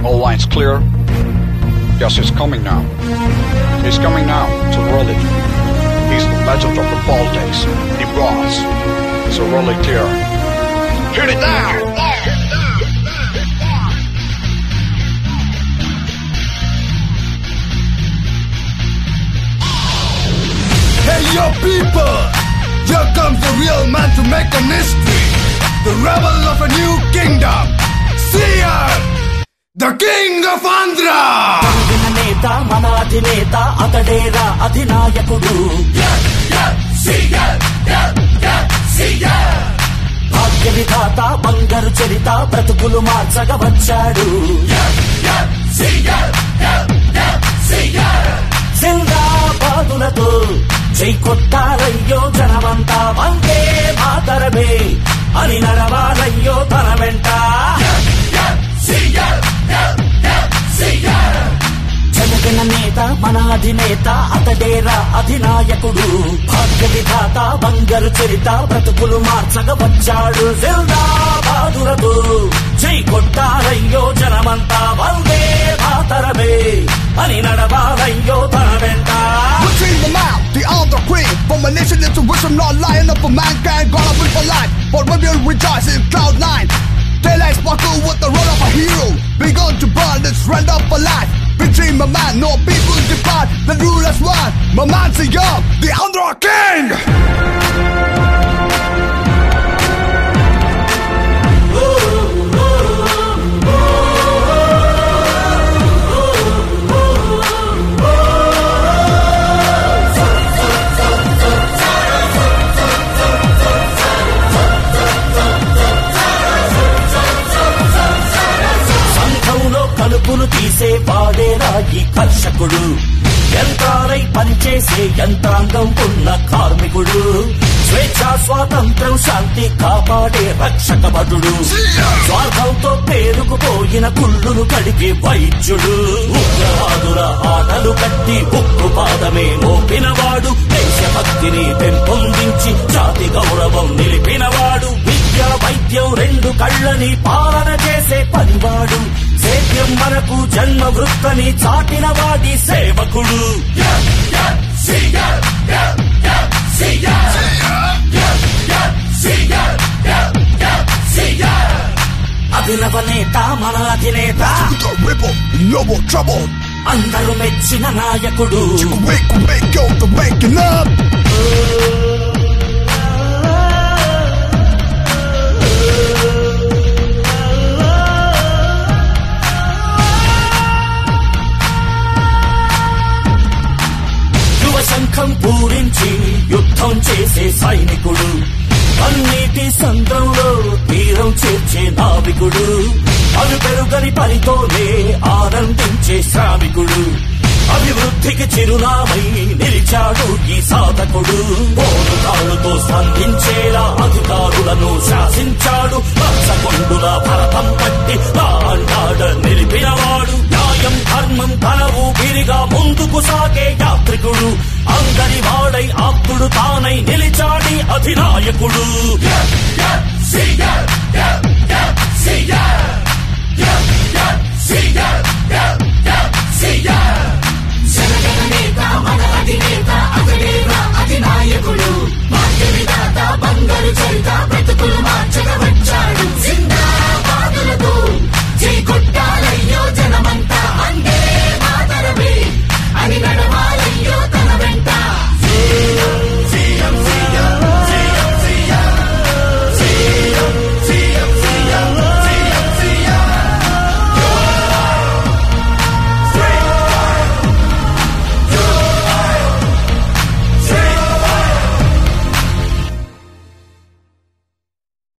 All lines clear. Yes, he's coming now. He's coming now to roll it. He's the legend of the Baltics. The boss. So roll it clear. Hit it now! Hey yo people! Here comes the real man to make a mystery. The rebel of a new kingdom. Seer! The king of Andhra! నేత మన అధినేత అతడేరా అధినాయకుడు. భాగ్య విధాత బంగారు చరిత బ్రతుకులు మార్చగా వచ్చాడు. జిందాబాదులతో జై కొట్టారయ్యో జనమంతా వందే మాతరమే అని నడవాలయ్యో తన వెంట. జనగణ నేత మన అధినేత అతడేరా అధినాయకుడు. భాగ్య విధాత బంగారు చరిత బ్రతుకులు మార్చగా వచ్చాడు. జిందాబాదులతో జై కొట్టారయ్యో జనమంతా వందే మాతరమే అని నడవాలయ్యో తన వెంట. Between the mouth, the Andhra queen. From a nation into wisdom, not lying up for mankind. Gonna win for life, but we will rejoice in cloud nine. Daylight sparkle with the role of a hero. Begun to burn, let's run up for life. Between my man, no people depart. The rule is one. My man's a young, the Andhra king. కలుపులు తీసే వాడేరా ఈ కర్షకుడు. యంత్రాలై పనిచేసే యంత్రాంగం ఉన్న కార్మికుడు. స్వేచ్ఛ స్వాతంత్రం శాంతి కాపాడే రక్షక భటుడు. స్వార్థంతో పేరుకుపోయిన కుళ్ళును కడిగే వైద్యుడు. ఉగ్రవాదుల ఆటలు కట్టి ఉక్కు పాదమే మోపినవాడు. దేశభక్తిని పెంపొందించి జాతి గౌరవం నిలిపినవాడు. విద్య వైద్యం రెండు కళ్ళని పాలన చేసే పనివాడు. సేద్యం మనకు జన్మ వృత్తని చాటిన వాడి సేవకుడు. అభినవ నేత మన అధినేత అందరూ మెచ్చిన నాయకుడు. శంఖం పూరించి యుద్ధం చేసే సైనికుడు. అన్నిటి సంద్రంలో తీరం చేర్చే నావికుడు. అను పెరుగని పనితోనే ఆనందించే శ్రామికుడు. అభివృద్ధికి చిరునామై నిలిచాడు ఈ సాధకుడు. పోరుదారులతో స్పందించేలా అధికారులను శాసించాడు. లక్షకొండుల భరతం పట్టి